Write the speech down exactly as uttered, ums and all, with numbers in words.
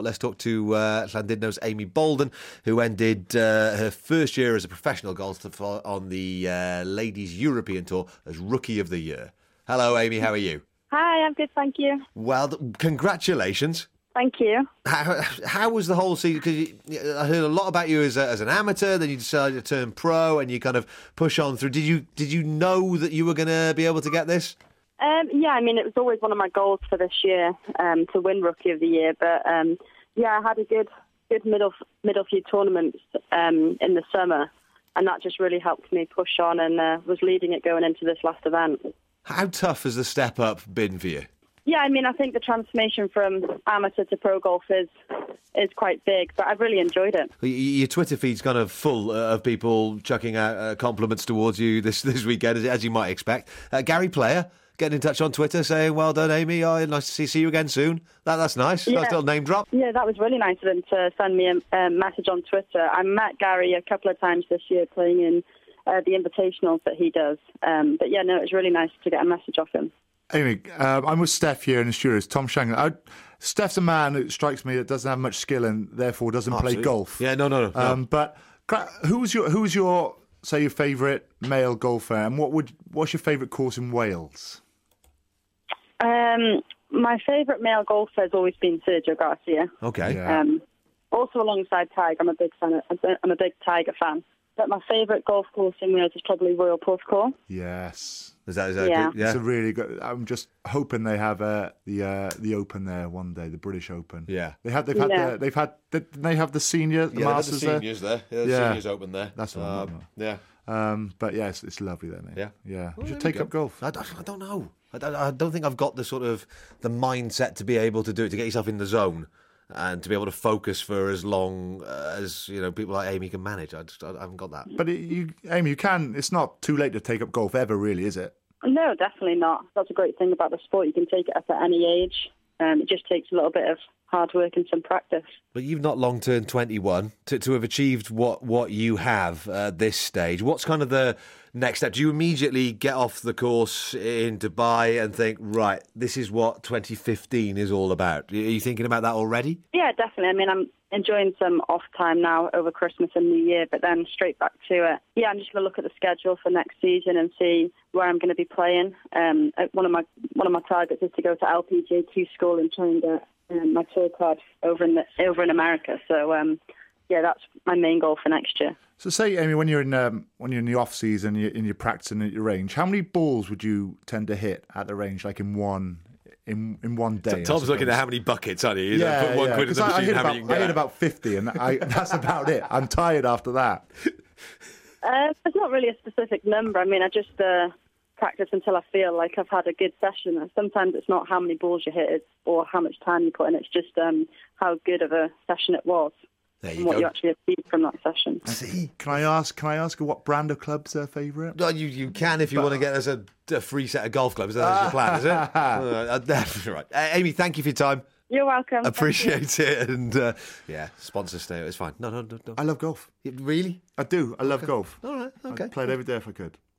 Let's talk to uh, Llandudno's Amy Bolden, who ended uh, her first year as a professional golfer on the uh, Ladies European Tour as Rookie of the Year. Hello, Amy. How are you? Hi, I'm good, thank you. Well, congratulations. Thank you. How, how was the whole season? Because I heard a lot about you as, a, as an amateur, then you decided to turn pro and you kind of push on through. Did you did you know that you were going to be able to get this? Um, yeah, I mean, it was always one of my goals for this year um, to win Rookie of the Year. But um, yeah, I had a good good middle middle few tournaments um, in the summer, and that just really helped me push on and uh, was leading it going into this last event. How tough has the step up been for you? Yeah, I mean, I think the transformation from amateur to pro golf is is quite big, but I've really enjoyed it. Your Twitter feed's kind of full of people chucking out uh, compliments towards you this this weekend, as, as you might expect. Uh, Gary Player getting in touch on Twitter saying, "Well done, Amy. Oh, nice to see, see you again soon." That, that's nice. Yeah. Nice little name drop. Yeah, that was really nice of him to send me a, a message on Twitter. I met Gary a couple of times this year playing in uh, the invitationals that he does. Um, but yeah, no, it was really nice to get a message off him. Amy, uh, I'm with Steph here in the studios. Tom Shanklin. I, Steph's a man who strikes me that doesn't have much skill and therefore doesn't Absolutely. play golf. Yeah, no, no, no. Um, no. But who's your who's your say your favourite male golfer, and what would what's your favourite course in Wales? Um, my favourite male golfer has always been Sergio Garcia. Okay. Yeah. Um, also alongside Tiger, I'm a big fan. Of, I'm a big Tiger fan. But my favourite golf course in Wales is probably Royal Porthcawl. Yes. Is that, is that Yeah. good? Yeah. It's a really good. I'm just hoping they have uh, the uh, the Open there one day, the British Open. Yeah. They had. They've had. Yeah. The, they've had. Didn't they have the senior, the yeah, they had Masters the seniors there. there. Yeah, the Yeah. seniors open there. That's what I'm um, Yeah. there? Um, but yeah, it's, it's lovely there, mate. Yeah. Yeah. Well, You should there we take go. up golf. I don't, I don't know. I don't, I don't think I've got the sort of the mindset to be able to do it, to get yourself in the zone and to be able to focus for as long as, you know, people like Amy can manage. I just I haven't got that. But it, you, Amy, you can. It's not too late to take up golf ever, really, is it? No, definitely not. That's a great thing about the sport. You can take it up at any age. Um, it just takes a little bit of hard work and some practice. But you've not long turned twenty-one. To, to have achieved what, what you have at this stage, what's kind of the next step? Do you immediately get off the course in Dubai and think, right, this is what twenty fifteen is all about? Are you thinking about that already? Yeah, definitely. I mean, I'm enjoying some off time now over Christmas and New Year, but then straight back to it. Yeah, I'm just going to look at the schedule for next season and see where I'm going to be playing. Um, one of my one of my targets is to go to L P G A Q school and try and get um, my tour card over in the, over in America. So um, yeah, that's my main goal for next year. So, say, Amy, when you're in um, when you're in the off season, you're, and you're practicing at your range, how many balls would you tend to hit at the range, like in one in in one day? Tom's looking at how many buckets, aren't he? He's yeah, like, put one yeah. quid in the I, machine, I hit how about many you can I get hit out. about fifty, and I, that's about it. I'm tired after that. Uh, there's not really a specific number. I mean, I just uh, practice until I feel like I've had a good session. Sometimes it's not how many balls you hit it's, or how much time you put in. It's just um, how good of a session it was There you and what go. you actually achieved from that session. See? Can I ask? Can I ask her what brand of club's her favourite? Well, you, you can if you want to get us a, a free set of golf clubs. That's your plan, is it? uh, definitely right. Uh, Amy, thank you for your time. You're welcome. Appreciate it. And uh, yeah, sponsor stay. It's fine. No, no, no, no. I love golf. Really? I do. I love golf. All right. Okay. I'd play it every day if I could.